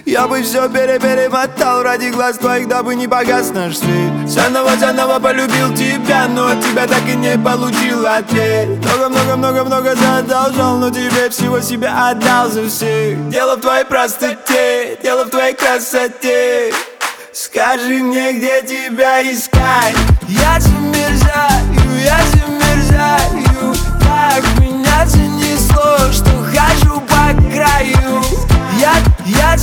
Я бы все перемотал ради глаз твоих, дабы не погас наш свет. Заново полюбил тебя, но от тебя так и не получил ответ. Много задолжал, но тебе всего себя отдал за всех. Дело в твоей простоте, дело в твоей красоте. Скажи мне, где тебя искать. Я замерзаю, так меня занесло, что хожу по краю. Я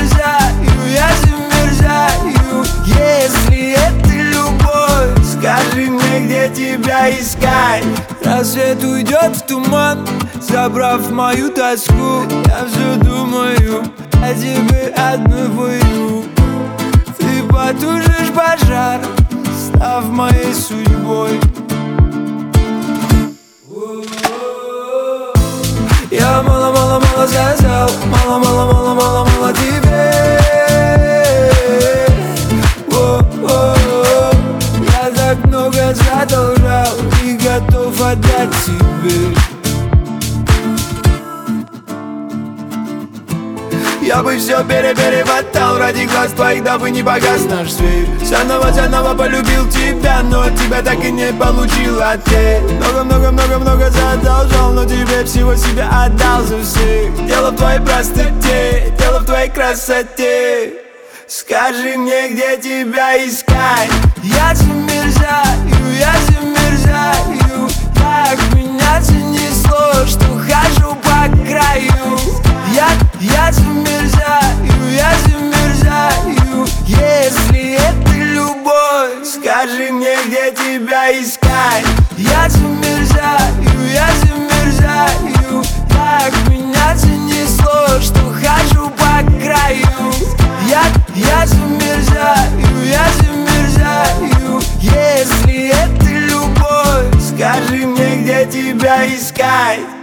замерзаю, если это любовь, скажи мне, где тебя искать. Рассвет уйдет в туман, забрав мою тоску. Я все думаю о тебе одного. Ты потушишь пожар, став моей судьбой. Я мало сказал, мало тебе. Я так много задолжал и готов отдать тебе. Я бы все перемотал ради глаз твоих, дабы не погас наш свет. Заново полюбил тебя, но от тебя так и не получил ответ. Много задолжал, но тебе всего себя отдал за всех. Дело в твоей простоте, дело в твоей красоте. Скажи мне, где тебя искать. Я замерзаю, так меня занесло, что хожу по краю. Я замерзаю, если это любовь, скажи мне, где тебя искать. Я замерзаю, так меня занесло, что хожу по краю. Я замерзаю, если это любовь, скажи мне, где тебя искать.